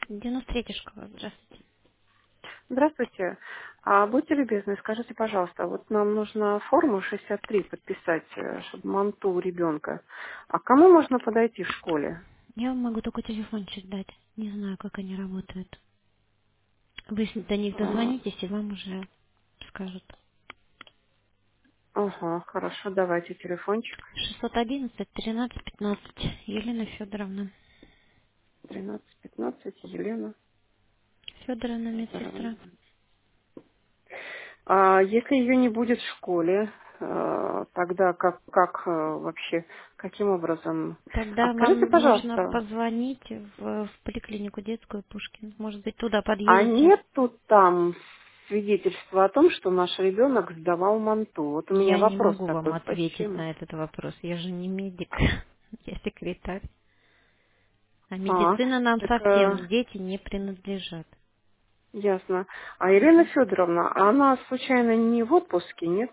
93-я школа, здравствуйте. Здравствуйте. Будьте любезны, скажите, пожалуйста, вот нам нужно форму 63 подписать, чтобы манту у ребенка. А к кому можно подойти в школе? Я вам могу только телефончик дать. Не знаю, как они работают. Вы до них А, дозвонитесь, и вам уже скажут. Ага, хорошо, давайте телефончик. 611-13-15. Елена Федоровна. 13-15, Елена. Федоровна, Здорово. медсестра. Если ее не будет в школе, тогда как вообще, каким образом? Тогда Скажите, вам нужно пожалуйста, позвонить в поликлинику детскую Пушкин. Может быть, туда а подъедете. нету там свидетельства о том, что наш ребенок сдавал манту? Вот у меня Я не вопрос могу вам такой, ответить почему? на этот вопрос. Я же не медик. Я секретарь. А А, медицина нам так совсем дети не принадлежат. ясно. А Елена Мгм. Федоровна, а она случайно не в отпуске, нет?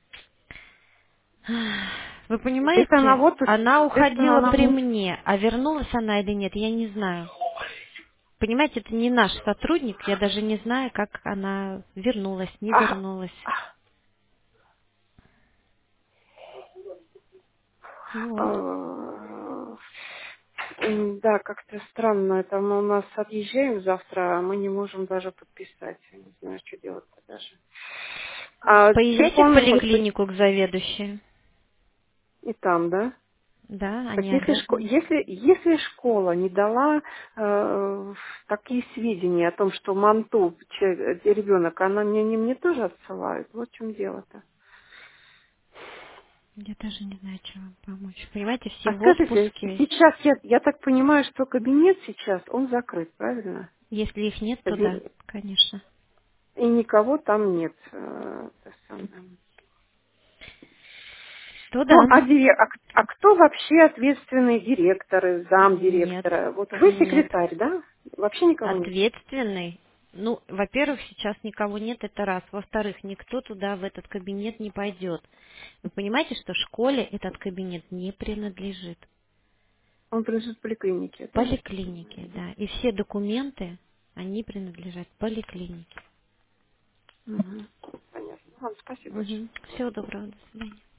Вы Если она в понимаете, отпуске, она соответственно, уходила она при может... мне, а вернулась она или нет, я не знаю. Понимаете, это не наш сотрудник, я даже не знаю, как она вернулась, не А, вернулась. Вот. а, да, как-то странно. Это мы у нас отъезжаем завтра, а мы не можем даже подписать. Я не знаю, что делать-то даже. Поезжайте в Телефон хоть поликлинику к заведующей. и там, да? Да, Так они если, обязаны. если школа не дала такие сведения о том, что манту ребенок, она мне тоже отсылает. Вот в чем дело-то. Я даже не знаю, чем вам помочь. Понимаете, все А в скажите, отпуске. сейчас я так понимаю, что кабинет сейчас, он закрыт, правильно? Если их нет, то да, Каби- конечно. И никого там нет. Это самое. То Ну, да. а кто вообще ответственный директор, Нет, замдиректора? Вот вы нет. секретарь, да? Вообще никого нет. Ответственный. Ну, во-первых, сейчас никого нет, это раз. Во-вторых, никто туда, в этот кабинет не пойдет. Вы понимаете, что школе этот кабинет не принадлежит. Он принадлежит поликлинике, да? Поликлинике, да. И все документы, они принадлежат поликлинике. Мгм. Понятно. Ладно, спасибо большое. Угу. Всего доброго, до свидания.